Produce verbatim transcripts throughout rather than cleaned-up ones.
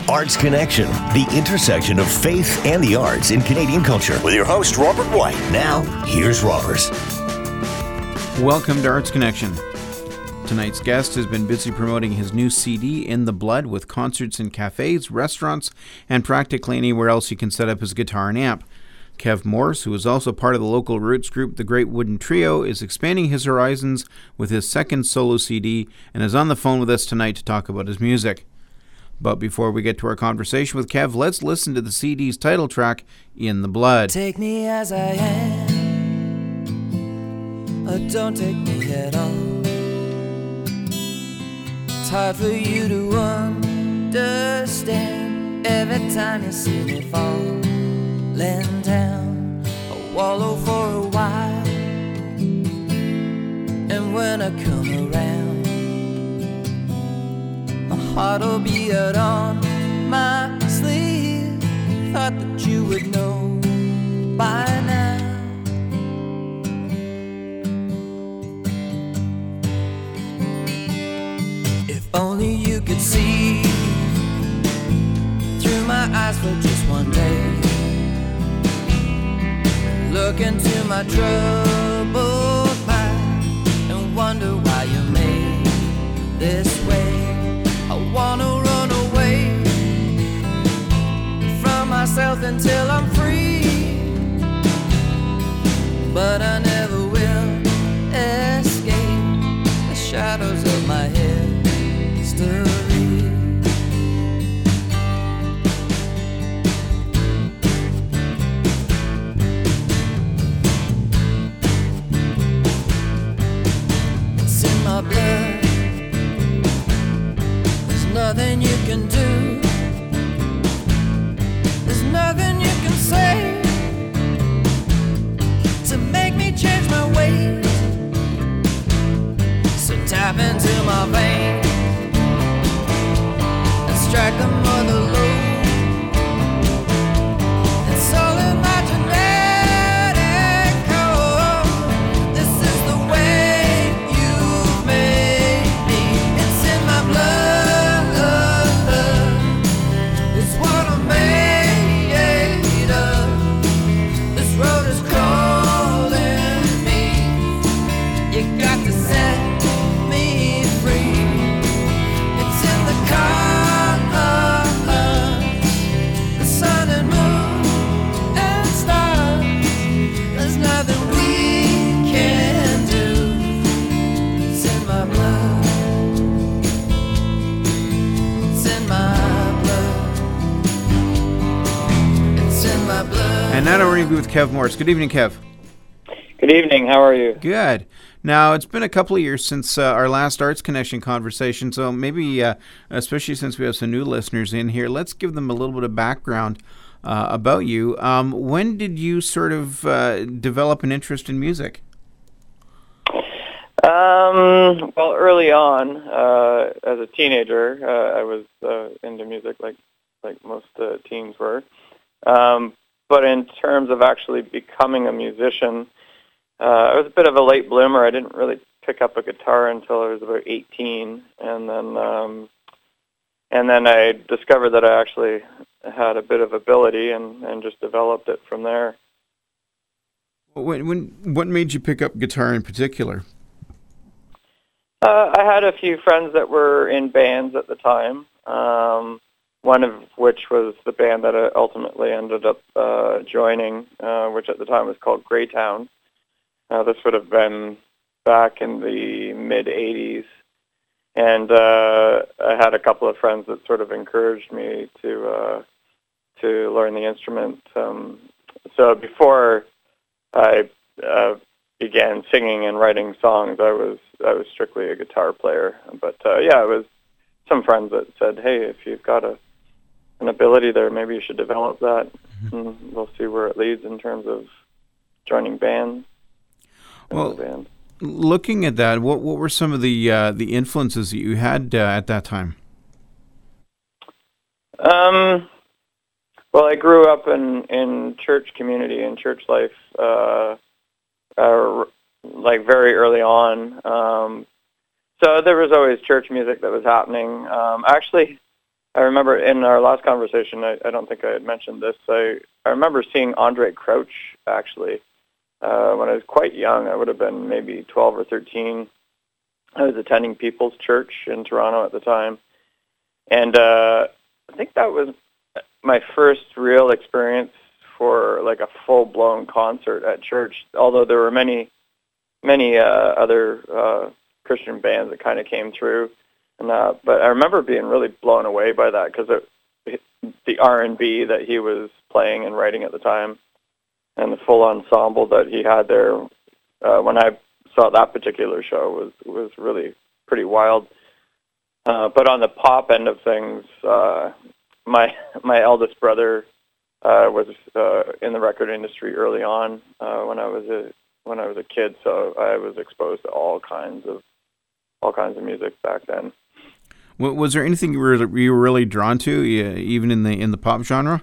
Arts Connection, the intersection of faith and the arts in Canadian culture. With your host, Robert White. Now, here's Robert. Welcome to Arts Connection. Tonight's guest has been busy promoting his new C D, In the Blood, with concerts in cafes, restaurants, and practically anywhere else you can set up his guitar and amp. Kev Morse, who is also part of the local roots group The Great Wooden Trio, is expanding his horizons with his second solo C D and is on the phone with us tonight to talk about his music. But before we get to our conversation with Kev, let's listen to the C D's title track, In the Blood. Take me as I am, or don't take me at all. It's hard for you to understand every time you see me fall. Laying down, I wallow for a while, and when I come around, my heart'll be out on my sleeve. Thought that you would know by now. If only you could see through my eyes for just one day. Look into my troubled mind and wonder why you made this way. I wanna run away from myself until I'm free, but I never will escape the shadows of my history. Blood. There's nothing you can do, there's nothing you can say to make me change my ways. So tap into my veins and strike the mother low. It's all imaginary code. This is the way And now we're going to be with Kev Morse. Good evening, Kev. Good evening. How are you? Good. Now, it's been a couple of years since uh, our last Arts Connection conversation, so maybe, uh, especially since we have some new listeners in here, let's give them a little bit of background uh, about you. Um, when did you sort of uh, develop an interest in music? Um, well, early on, uh, as a teenager, uh, I was uh, into music like like most uh, teens were. Um, but in terms of actually becoming a musician, uh, I was a bit of a late bloomer. I didn't really pick up a guitar until I was about eighteen, and then um, and then I discovered that I actually had a bit of ability, and, and just developed it from there. When, when what made you pick up guitar in particular? Uh, I had a few friends that were in bands at the time. Um, one of which was the band that I ultimately ended up uh, joining, uh, which at the time was called Greytown. Uh, this would have been back in the mid-eighties. And uh, I had a couple of friends that sort of encouraged me to uh, to learn the instrument. Um, so before I uh, began singing and writing songs, I was I was strictly a guitar player. But uh, yeah, it was some friends that said, "Hey, if you've got a an ability there, maybe you should develop that, mm-hmm. and we'll see where it leads in terms of joining bands." Well, band. Looking at that, what what were some of the uh, the influences that you had uh, at that time? Um, well, I grew up in, in church community and church life, uh, uh, like very early on. Um, so there was always church music that was happening. Um, actually, I remember in our last conversation, I, I don't think I had mentioned this. I, I remember seeing Andre Crouch, actually, uh, when I was quite young. I would have been maybe twelve or thirteen. I was attending People's Church in Toronto at the time. And uh, I think that was my first real experience for like a full-blown concert at church, although there were many, many uh, other uh, Christian bands that kind of came through. And, uh, but I remember being really blown away by that because the R and B that he was playing and writing at the time and the full ensemble that he had there uh, when I saw that particular show was, was really pretty wild. Uh, but on the pop end of things, uh, my my eldest brother uh, was uh, in the record industry early on uh, when I was a when I was a kid, so I was exposed to all kinds of all kinds of music back then. Was there anything you were you were really drawn to, even in the in the pop genre?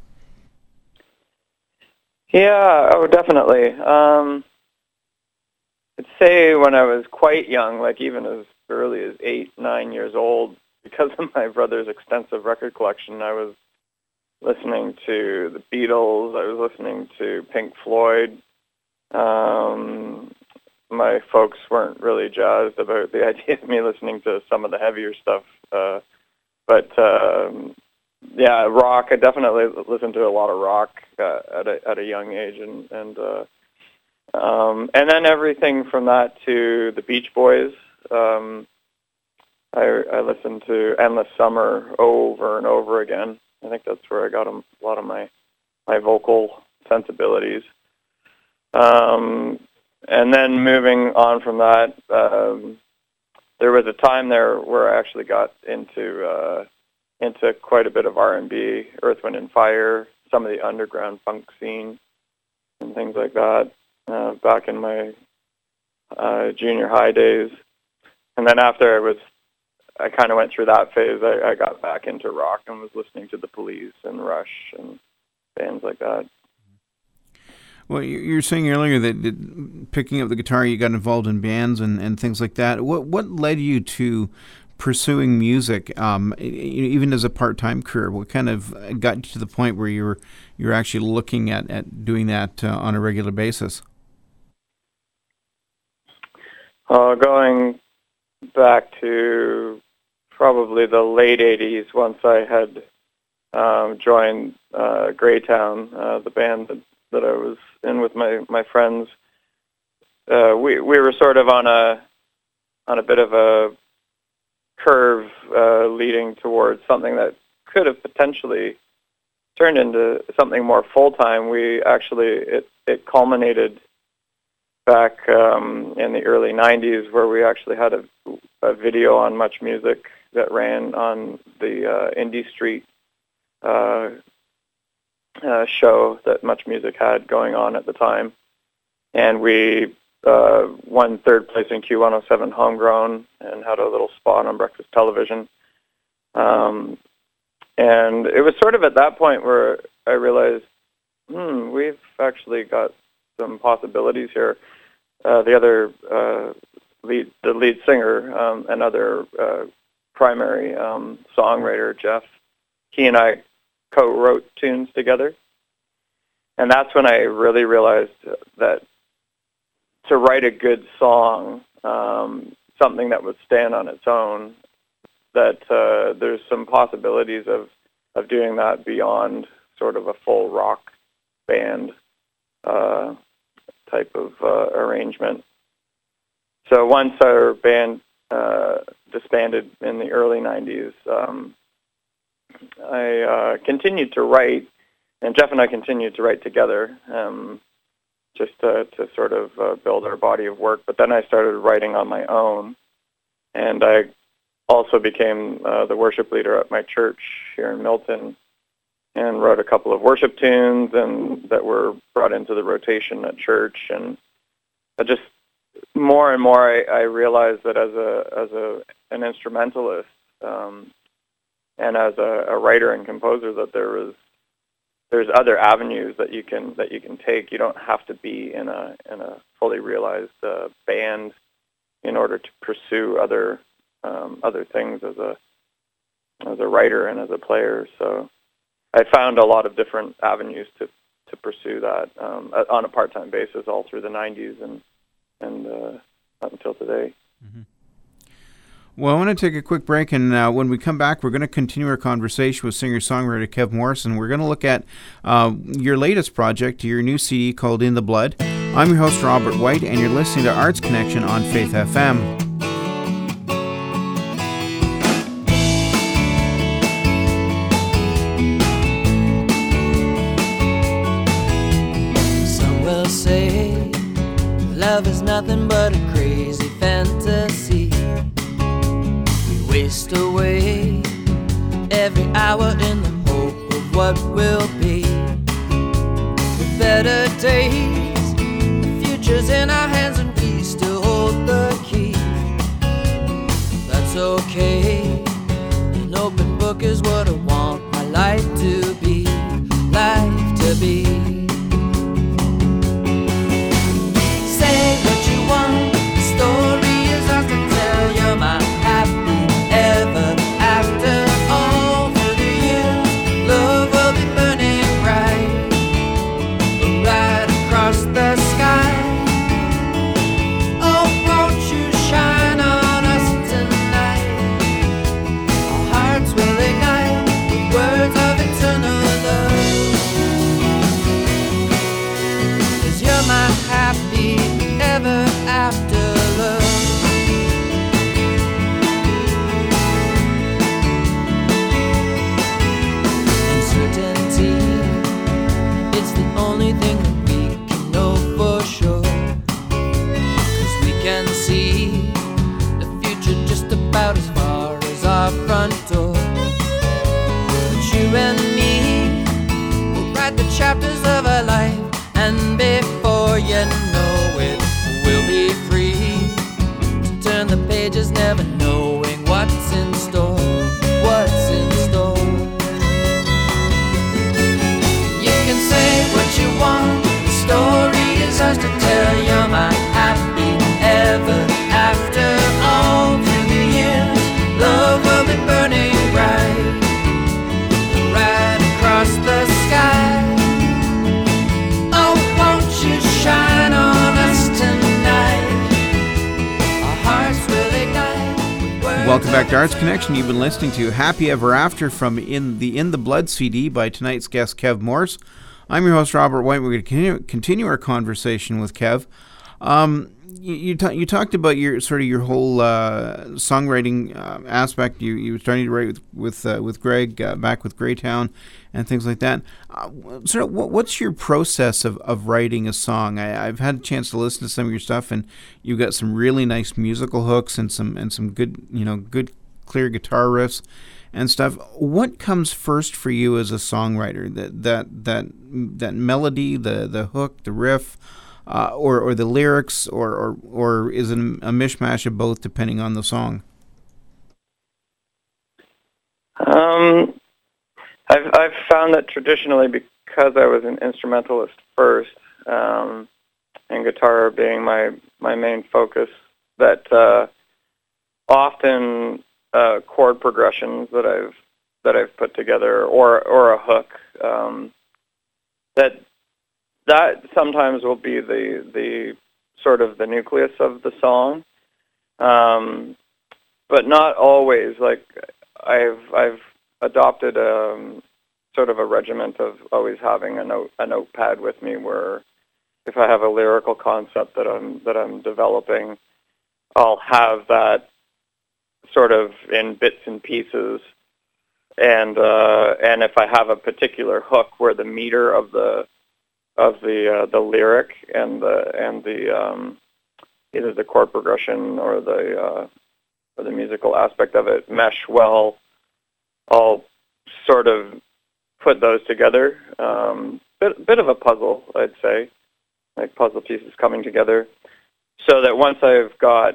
Yeah, oh, definitely. Um, I'd say when I was quite young, like even as early as eight, nine years old, because of my brother's extensive record collection, I was listening to the Beatles. I was listening to Pink Floyd. Um, my folks weren't really jazzed about the idea of me listening to some of the heavier stuff. Uh, but, um, yeah, rock, I definitely listened to a lot of rock uh, at, a, at a young age. And and, uh, um, and then everything from that to the Beach Boys. Um, I, I listened to Endless Summer over and over again. I think that's where I got a lot of my, my vocal sensibilities. Um, and then moving on from that, um, there was a time there where I actually got into uh, into quite a bit of R and B, Earth, Wind and Fire, some of the underground funk scene, and things like that. Uh, back in my uh, junior high days, and then after I was, I kind of went through that phase. I, I got back into rock and was listening to the Police and Rush and bands like that. Well, you were saying earlier that, that picking up the guitar, you got involved in bands and, and things like that. What what led you to pursuing music, um, even as a part-time career? What kind of got you to the point where you were you're actually looking at, at doing that uh, on a regular basis? Uh, going back to probably the late eighties, once I had um, joined uh, Greytown, uh, the band that, that I was in with my, my friends, uh, we we were sort of on a on a bit of a curve uh, leading towards something that could have potentially turned into something more full-time. We actually, it, it culminated back um, in the early nineties where we actually had a, a video on Much Music that ran on the uh, Indie Street uh, uh, show that Much Music had going on at the time. And we uh, won third place in Q one oh seven Homegrown and had a little spot on breakfast television. Um, and it was sort of at that point where I realized, hmm, we've actually got some possibilities here. Uh, the other uh, lead, the lead singer, um, another uh, primary um, songwriter, Jeff, he and I co-wrote tunes together. And that's when I really realized that to write a good song, um, something that would stand on its own, that uh, there's some possibilities of, of doing that beyond sort of a full rock band uh, type of uh, arrangement. So once our band uh, disbanded in the early nineties, um, I uh, continued to write, and Jeff and I continued to write together, um, just to, to sort of uh, build our body of work. But then I started writing on my own, and I also became uh, the worship leader at my church here in Milton, and wrote a couple of worship tunes and that were brought into the rotation at church. And I just more and more I, I realized that as a as a an instrumentalist um, and as a, a writer and composer, that there was there's other avenues that you can that you can take. You don't have to be in a in a fully realized uh, band in order to pursue other um, other things as a as a writer and as a player. So I found a lot of different avenues to, to pursue that um, on a part-time basis all through the nineties and and uh, up until today. Mm-hmm. Well, I want to take a quick break, and uh, when we come back, we're going to continue our conversation with singer-songwriter Kev Morrison. We're going to look at uh, your latest project, your new C D called In the Blood. I'm your host, Robert White, and you're listening to Arts Connection on Faith F M. Some will say love is nothing but a crazy fantasy. Waste away every hour in the hope of what will be. The better days, the future's in our hands and we still hold the key. That's okay, an open book is what I want my life to be, life to be. Say what you want, the story is ours to tell. You're my happy ever after. All through the years, love will be burning bright, right across the sky. Oh, won't you shine on us tonight? Our hearts will ignite with words of eternal love. 'Cause you're my happy ever after love. It's the only thing that we can know for sure, 'cause we can see the future just about as far as our front door. But you and me will write the chapters of our life, and before you know it, we'll be free to turn the pages, never knowing what's in store, what's in store. You can say what you want, the story is ours to tell. You're my happy ever after. All through the years, love will be burning bright, right across the sky. Oh, won't you shine on us tonight? Our hearts will ignite. Welcome back to Arts Connection. You've been listening to Happy Ever After from in the In the Blood C D by tonight's guest, Kev Morse. I'm your host, Robert White. We're going to continue, continue our conversation with Kev. Um, you you, ta- you talked about your sort of your whole uh, songwriting uh, aspect. You you were starting to write with with, uh, with Greg uh, back with Greytown and things like that. Uh, sort of, what, what's your process of, of writing a song? I, I've had a chance to listen to some of your stuff, and you've got some really nice musical hooks and some and some good you know good clear guitar riffs and stuff. What comes first for you as a songwriter? That that that that melody, the the hook, the riff, uh, or or the lyrics, or, or or is it a mishmash of both, depending on the song? Um, I've I've found that traditionally, because I was an instrumentalist first, um, and guitar being my my main focus, that uh, often Uh, chord progressions that I've that I've put together, or or a hook, um, that that sometimes will be the the sort of the nucleus of the song, um, but not always. Like I've I've adopted a sort of a regiment of always having a note a notepad with me, where if I have a lyrical concept that I'm that I'm developing, I'll have that sort of in bits and pieces, and uh, and if I have a particular hook where the meter of the of the uh, the lyric and the and the um, either the chord progression or the uh, or the musical aspect of it mesh well, I'll sort of put those together. Um, bit bit of a puzzle, I'd say, like puzzle pieces coming together, so that once I've got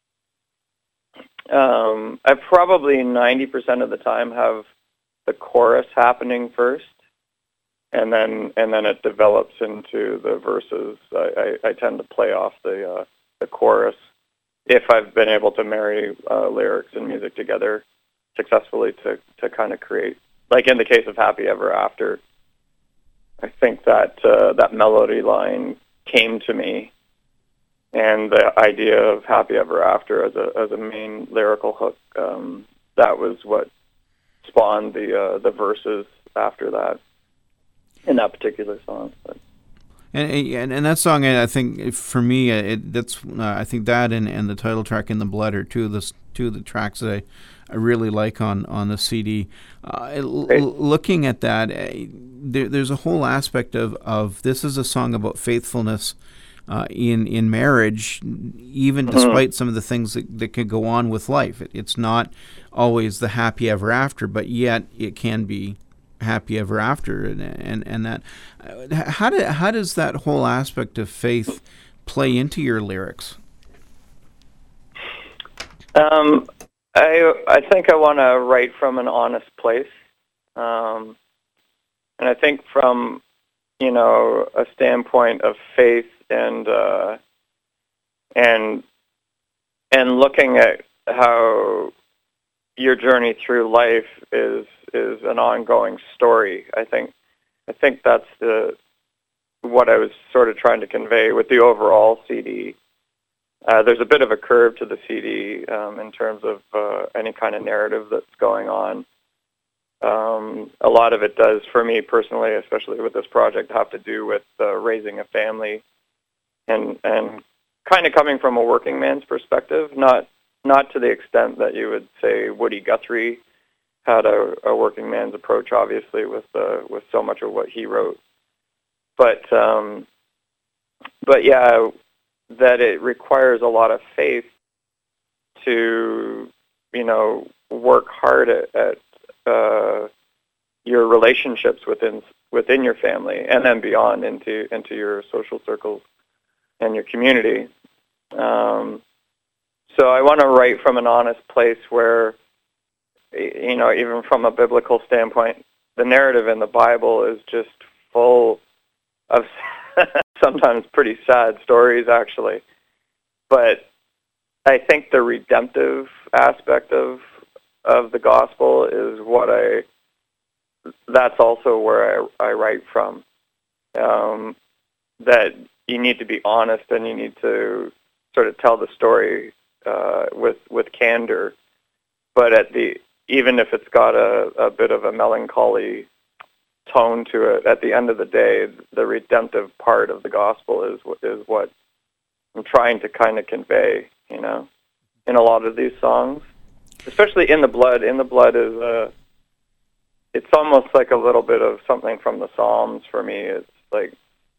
Um, I probably ninety percent of the time have the chorus happening first, and then and then it develops into the verses. I, I, I tend to play off the uh, the chorus if I've been able to marry uh, lyrics and music together. successfully to, to kind of create, like in the case of Happy Ever After, I think that uh, that melody line came to me, and the idea of Happy Ever After as a as a main lyrical hook, um, that was what spawned the uh, the verses after that in that particular song. But. And, and and that song, I think, for me, it, that's uh, I think that and, and the title track In the Blood are two of the two of the tracks that I, I really like on, on the C D. Uh, l- looking at that, uh, there, there's a whole aspect of, of this is a song about faithfulness uh, in in marriage, even mm-hmm. despite some of the things that, that could go on with life. It, it's not always the happy ever after, but yet it can be happy ever after, and and, and that how do, how does that whole aspect of faith play into your lyrics? Um, I I think I want to write from an honest place, um, and I think from you know a standpoint of faith and uh, and and looking at how your journey through life is is an ongoing story. I think I think that's the what I was sort of trying to convey with the overall C D. Uh, there's a bit of a curve to the C D um, in terms of uh, any kind of narrative that's going on. Um, a lot of it does, for me personally, especially with this project, have to do with uh, raising a family and and kind of coming from a working man's perspective, not not to the extent that you would say Woody Guthrie had a, a working man's approach, obviously, with uh, with so much of what he wrote. But um, but yeah, that it requires a lot of faith to, you know, work hard at, at uh, your relationships within within your family and then beyond into into your social circles and your community. Um, so I want to write from an honest place where, you know, even from a biblical standpoint, the narrative in the Bible is just full of sometimes pretty sad stories, actually. But I think the redemptive aspect of of the gospel is what I, that's also where I, I write from. Um, that you need to be honest and you need to sort of tell the story uh, with with candor. But at the even if it's got a, a bit of a melancholy tone to it, at the end of the day, the redemptive part of the gospel is is what I'm trying to kind of convey, you know, in a lot of these songs, especially In the Blood. In the Blood is a, it's almost like a little bit of something from the Psalms for me. It's like,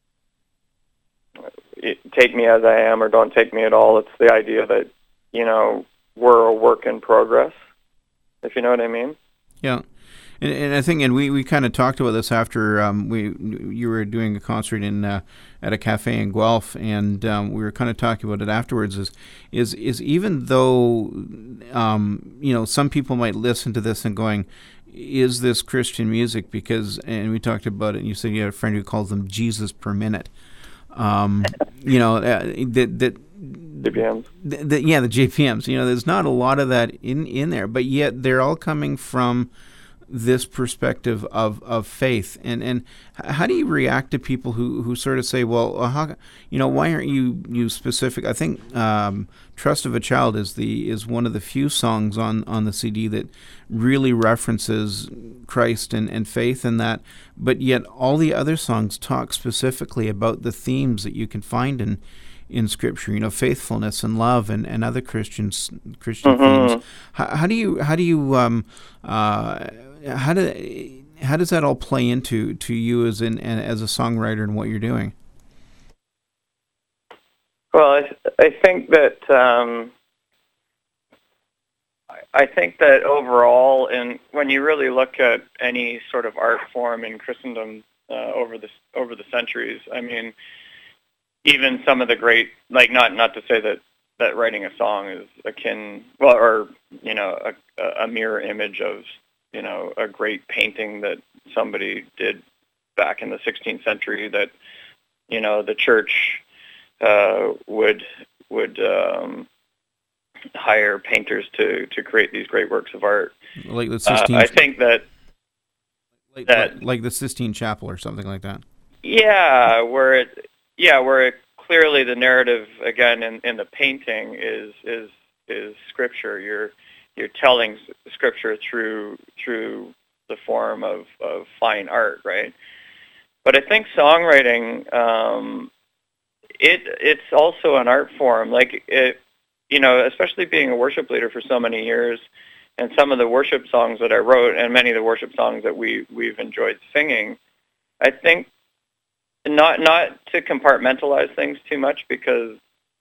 take me as I am or don't take me at all. It's the idea that, you know, we're a work in progress, if you know what I mean. Yeah. And, and I think, and we, we kind of talked about this after um, we you were doing a concert in uh, at a cafe in Guelph, and um, we were kind of talking about it afterwards. Is is is even though um, you know some people might listen to this and going, is this Christian music? Because, and we talked about it, and you said you had a friend who calls them Jesus per minute. Um, you know uh, that that. J P Ms. The, the, yeah, the J P Ms. You know, there's not a lot of that in, in there, but yet they're all coming from this perspective of, of faith. And and how do you react to people who, who sort of say, well, uh, how, you know, why aren't you, you specific? I think um, Trust of a Child is the is one of the few songs on, on the C D that really references Christ and, and faith and that, but yet all the other songs talk specifically about the themes that you can find in in Scripture, you know, faithfulness and love and, and other Christians Christian mm-hmm. themes. How, how do you how do you um uh how do how does that all play into to you as in as a songwriter and what you're doing? Well, I, I think that um, I think that overall, and when you really look at any sort of art form in Christendom uh, over the over the centuries, I mean, even some of the great, like not not to say that, that writing a song is akin, well, or you know, a, a mirror image of, you know, a great painting that somebody did back in the sixteenth century that, you know, the church uh, would would um, hire painters to, to create these great works of art. Like the Sistine, uh, I think that, like, that like, like the Sistine Chapel or something like that. Yeah, where it yeah where it, clearly the narrative again in, in the painting is is is scripture. You're you're telling scripture through through the form of, of fine art, right? But I think songwriting, um, it it's also an art form. Like it, you know, especially being a worship leader for so many years, and some of the worship songs that I wrote, and many of the worship songs that we we've enjoyed singing, I think not not to compartmentalize things too much, because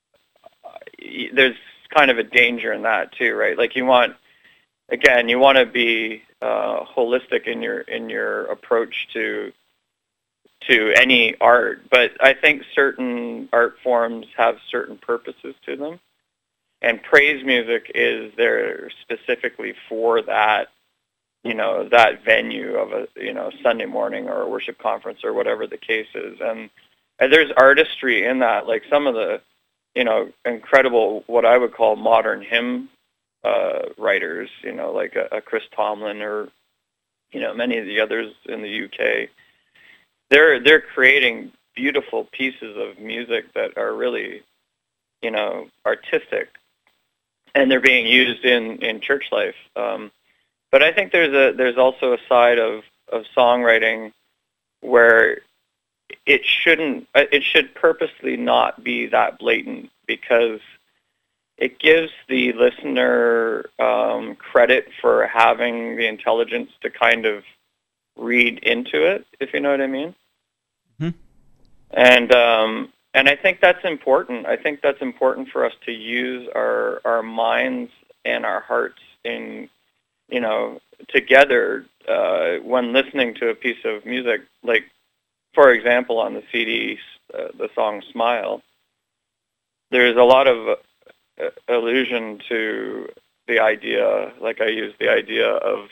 there's kind of a danger in that too, right? Like you want, again, you want to be uh, holistic in your in your approach to to any art, but I think certain art forms have certain purposes to them, and praise music is there specifically for that, you know, that venue of a, you know, Sunday morning or a worship conference or whatever the case is, and, and there's artistry in that, like some of the, you know, incredible, what I would call modern hymn uh, writers, you know, like a, a Chris Tomlin or, you know, many of the others in the U K. They're they're creating beautiful pieces of music that are really, you know, artistic, and they're being used in, in church life. Um, but I think there's a there's also a side of, of songwriting where it shouldn't it should purposely not be that blatant, because it gives the listener um, credit for having the intelligence to kind of read into it, if you know what I mean. Mm-hmm. And um, and I think that's important. I think that's important for us to use our our minds and our hearts in, you know, together uh, when listening to a piece of music. Like, for example, on the C D, uh, the song "Smile," there's a lot of uh, allusion to the idea. Like I use the idea of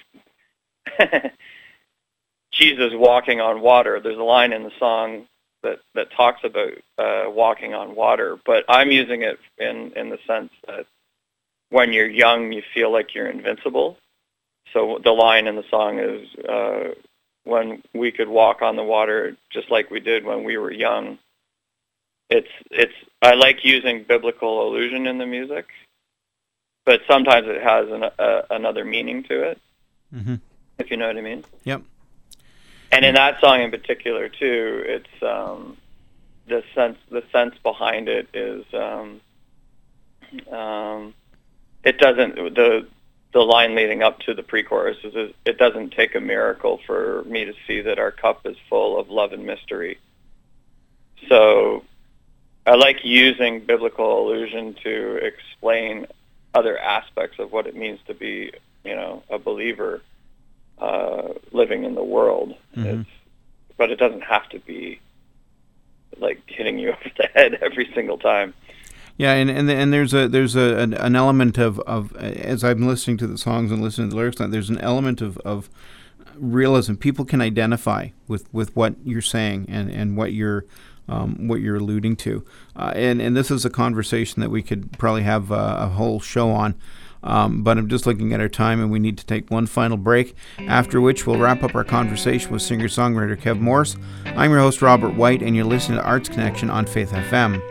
Jesus walking on water. There's a line in the song that, that talks about uh, walking on water, but I'm using it in, in the sense that when you're young, you feel like you're invincible. So the line in the song is, uh, when we could walk on the water just like we did when we were young. It's, it's, I like using biblical allusion in the music, but sometimes it has an, uh, another meaning to it, mm-hmm. if you know what I mean. Yep. And in that song in particular, too, it's um, the sense. The sense behind it is um, um, it doesn't. The the line leading up to the pre-chorus is, it doesn't take a miracle for me to see that our cup is full of love and mystery. So I like using biblical allusion to explain other aspects of what it means to be, you know, a believer. Uh, living in the world, mm-hmm. it's, but it doesn't have to be like hitting you over the head every single time. Yeah, and and, and there's a there's a an, an element of, of as I'm listening to the songs and listening to the lyrics, there's an element of, of realism. People can identify with, with what you're saying and, and what you're um, what you're alluding to, uh, and and this is a conversation that we could probably have a, a whole show on. Um, but I'm just looking at our time, and we need to take one final break, after which we'll wrap up our conversation with singer-songwriter Kev Morse. I'm your host, Robert White, and you're listening to Arts Connection on Faith F M.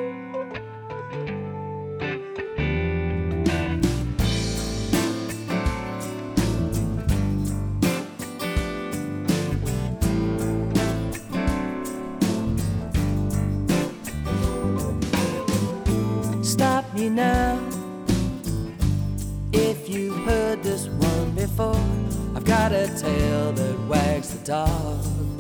Stop me now if you've heard this one before. I've got a tail that wags the dog.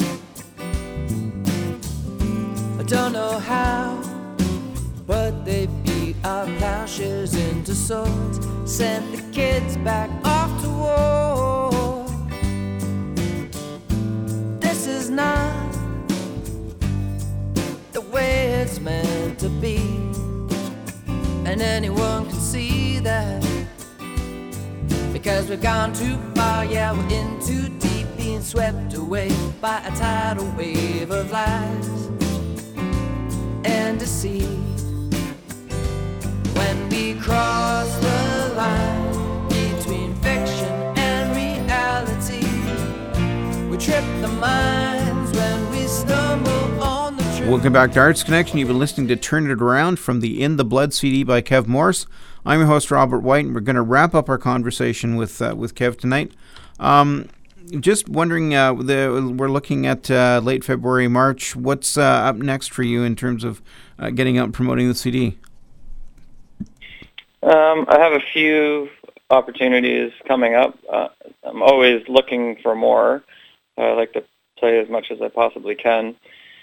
I don't know how, but they beat our plowshares into swords, sent the kids back off to war. This is not the way it's meant to be, and anyone can see that. Because we've gone too far, yeah, we're in too deep, being swept away by a tidal wave of lies and deceit. when we cross the line between fiction and reality. We trip the minds when we stumble on the truth. Welcome back to Arts Connection. You've been listening to Turn It Around from the In the Blood C D by Kev Morse. I'm your host, Robert White, and we're going to wrap up our conversation with uh, with Kev tonight. Um, just wondering, uh, the, we're looking at uh, late February, March. What's uh, up next for you in terms of uh, getting out and promoting the C D? Um, I have a few opportunities coming up. Uh, I'm always looking for more. I like to play as much as I possibly can.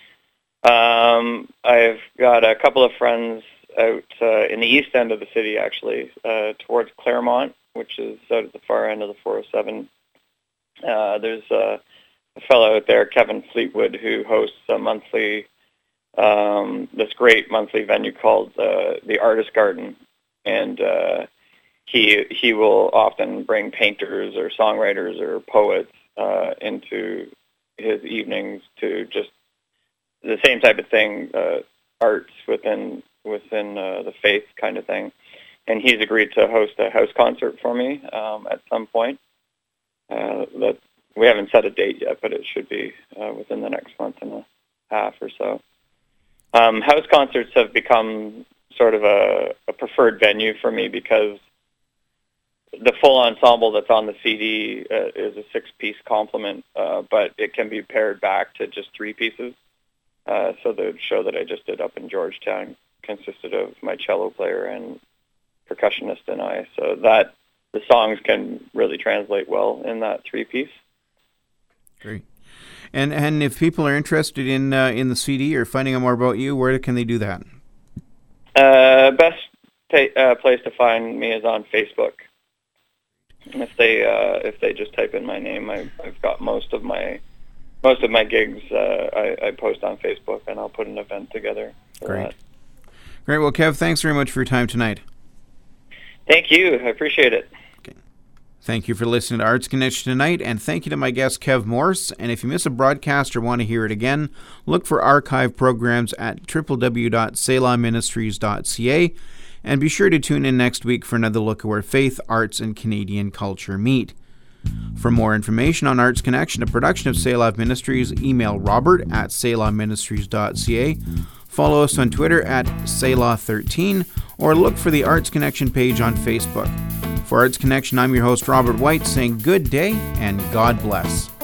Um, I've got a couple of friends out uh, in the east end of the city, actually, uh, towards Claremont, which is out at the far end of the four oh seven. Uh, there's a, a fellow out there, Kevin Fleetwood, who hosts a monthly, um, this great monthly venue called uh, the Artist Garden, and uh, he he will often bring painters or songwriters or poets uh, into his evenings to just the same type of thing, uh, arts within within uh, the faith kind of thing. And he's agreed to host a house concert for me um, at some point. Uh, that we haven't set a date yet, but it should be uh, within the next month and a half or so. Um, house concerts have become sort of a, a preferred venue for me because the full ensemble that's on the C D uh, is a six-piece complement, uh, but it can be pared back to just three pieces. Uh, so the show that I just did up in Georgetown consisted of my cello player and percussionist and I. So that the songs can really translate well in that three-piece. Great. And and if people are interested in uh, in the C D or finding out more about you, where can they do that? Uh, best ta- uh, place to find me is on Facebook. And if they uh, if they just type in my name, I, I've got most of my most of my gigs. Uh, I, I post on Facebook, and I'll put an event together for Great. that. Great. Well, Kev, thanks very much for your time tonight. Thank you. I appreciate it. Okay. Thank you for listening to Arts Connection tonight, and thank you to my guest, Kev Morse. And if you miss a broadcast or want to hear it again, look for archive programs at w w w dot selah ministries dot c a, and be sure to tune in next week for another look at where faith, arts, and Canadian culture meet. For more information on Arts Connection, a production of Selah Ministries, email robert at selah ministries dot c a. Follow us on Twitter at Selah thirteen, or look for the Arts Connection page on Facebook. For Arts Connection, I'm your host, Robert White, saying good day and God bless.